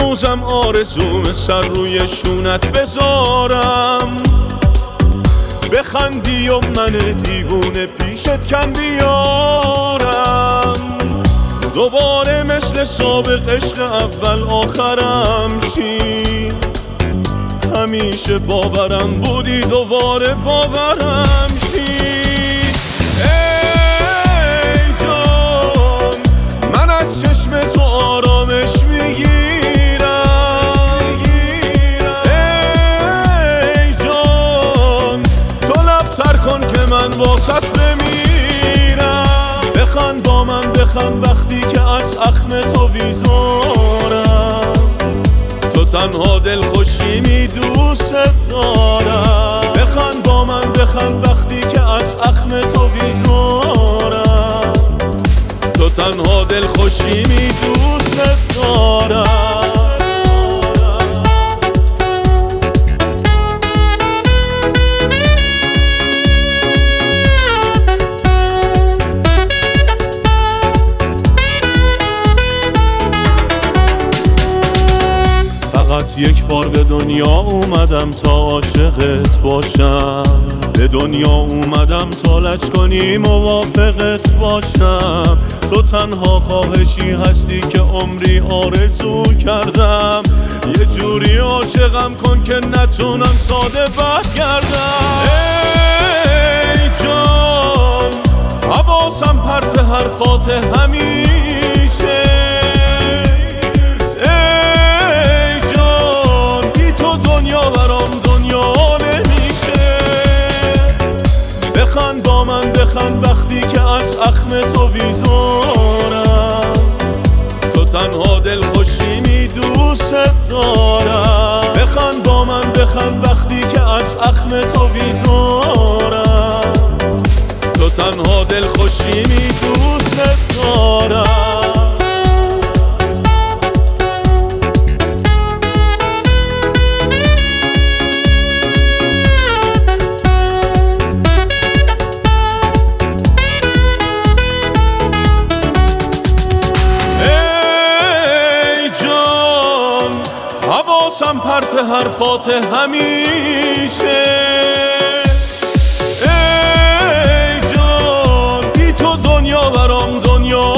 هنوزم آرزوم سر روی شونت بذارم، بخندی و من دیوونه پیشت کم بیارم، دوباره مثل سابق عشق اول آخرم شی. همیشه باورم بودی دوباره باورم شی. ای جان من از چشم تو آرامش میگیرم، ای جان تو لبتر کن که من واسط بمیرم. بخند با من بخند وقتی که از اخم تو بیزارم، تو تنها دلخوشیمی دوست دارم. بخند با من بخند وقتی که از اخم تو بیزارم، تو تنها دلخوشیمی دوست دارم. فقط یک بار به دنیا اومدم تا عاشقت باشم، به دنیا اومدم تا لج کنی موافقت باشم. تو تنها خواهشی هستی که عمری آرزو کردم، یه جوری عاشقم کن که نتونم ساده برگردم. ای جان حواسم پرت حرفات همیشه، بخند با من بخند وقتی که از اخم تو بیزارم، تو تنها دلخوشیمی دوست دارم. بخند با من بخند وقتی که از اخم تو بیزارم، تو تنها دلخوشیمی دوست دارم. حواسم پرت حرفات همیشه،